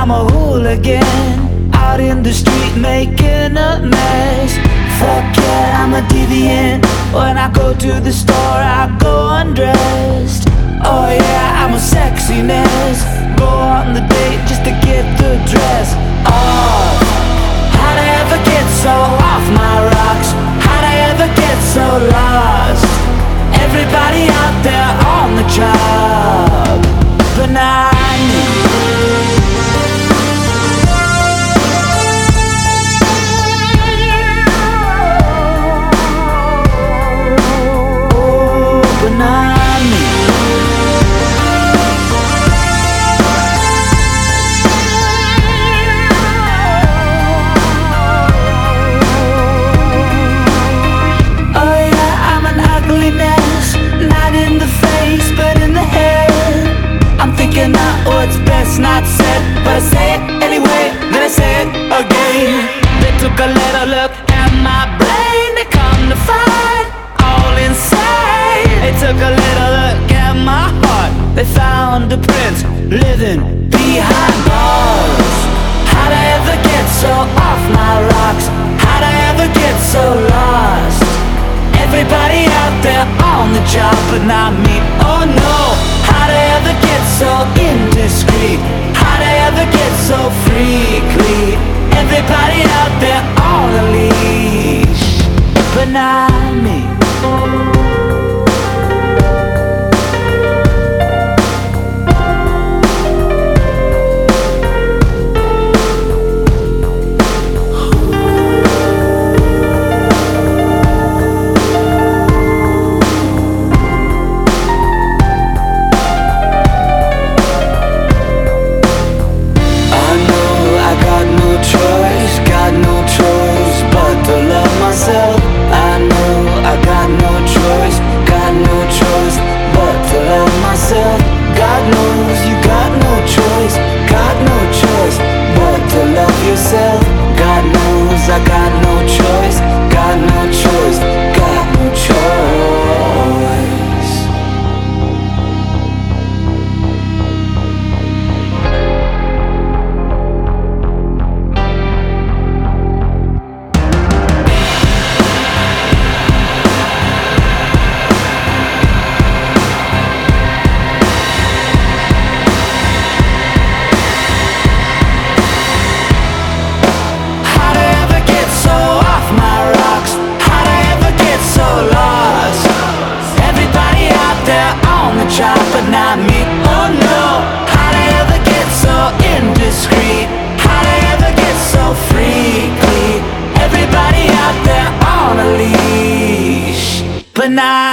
I'm a hooligan, out in the street making a mess. Fuck yeah, I'm a deviant. When I go to the store, I go undressed. Oh yeah, I'm a sexy mess. Go on the date just to get the dress off. How'd I ever get so off my rocks? How'd I ever get so lost? Everybody out there on the job, but not me. Not said, but I say it anyway, then I say it again. They took a little look at my brain, they come to find all insane. They took a little look at my heart, they found a prince living behind bars. How'd I ever get so off my rocks? How'd I ever get so lost? Everybody out there on the job, but not me, oh no. How'd I ever get so indiscreet? How'd I ever get so freaky? Everybody out there on a leash, but not me. I got no choice, got no choice, got no choice. But not me, oh no. How'd I ever get so indiscreet? How'd I ever get so freaky? Everybody out there on a leash, but not